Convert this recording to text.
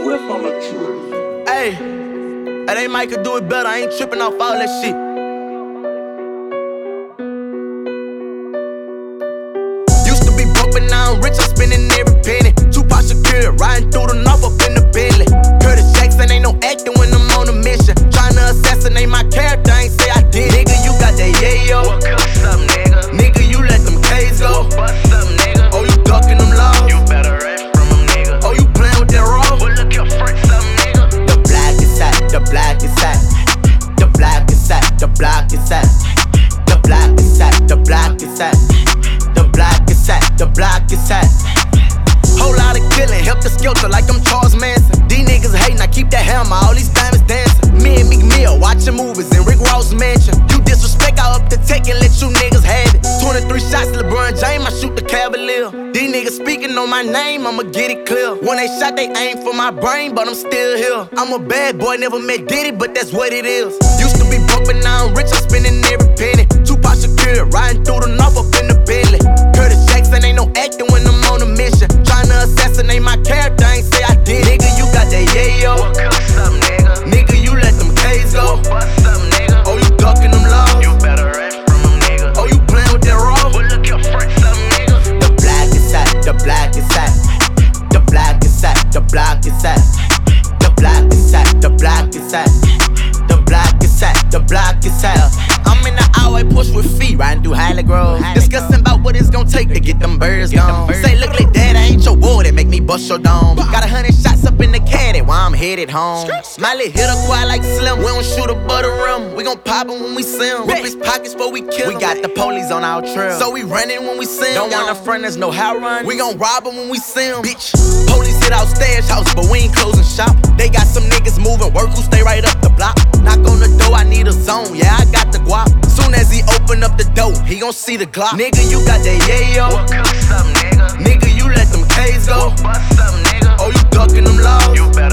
Swift on the track. Hey, that ain't Mike could do it better. I ain't tripping off all that shit. Used to be broke, but now I'm rich. I'm spending every penny. Tupac Shakur, riding through the north up in the Bentley. Curtis Jackson ain't no acting when I'm on a mission. Tryna assassinate my character, I ain't say I did. Nigga, you got that yayo. What cuss up, nigga? Nigga, you let them K's go. What bust up, nigga? Oh, you ducking them laws. You better rest from them, nigga. Oh, you playing with that raw. Well, look your fritz up, nigga. The black is hot, the black is hot. The black is hot, the black is hot. The black is hot, the black is hot. The black is hot, the black is hot. Whole lot of killing, help the skelter like I'm Charles Manson. These niggas hating, I keep that hammer, all these diamonds dancing. Me and Meek Mill watching movies in Rick Ross mansion. You disrespect, I up the take and let you niggas have it. 23 shots, LeBron James, I shoot the Cavalier. These niggas speaking on my name, I'ma get it clear. When they shot, they aim for my brain, but I'm still here. I'm a bad boy, never met Diddy, but that's what it is. Used to be broke, but now I'm rich, I'm spending every penny. Tupac Shakur, riding through the north up in the Bentley. Curtis Jackson ain't no acting when I'm on a mission. Tryna assassinate my character, I ain't say I did. Nigga, you got that yayo. What cuss up, nigga? Nigga, you let them K's go. What bust up, nigga? Oh, you ducking them laws. You better rest from them, nigga. Oh, you playing with that raw. Well, look your fritz up, nigga. The black is hot, the black is hot. The black is hot, the black is hot. The black is hot, the black is hot. The black is hot, the black is hot. I'm in the highway, push with feet, riding through Highland Grove. Discussing about what it's gonna take to get them birds gone. Say, look like that, I ain't your war, that make me bust your dome. Got 100 shots up in the caddy while I'm headed home. Smiley hit a quad like Slim, we don't shoot a butter rim. We gon' pop him when we see him. Rip his pockets before we kill him. We got the police on our trail, so we running when we see him. Don't want a friend that's know how run. We gon' rob him when we see him. Bitch, police hit our stash house, but we ain't closing shop. They got some niggas moving work who stay right up the block. Knock on the door, I need a zone, yeah, I got the guap. Soon as he open up the door, he gon' see the Glock. Nigga, you got that yayo. What cuss up, nigga? Nigga, you let them K's go. What bust up, nigga? Oh, you ducking them laws. You better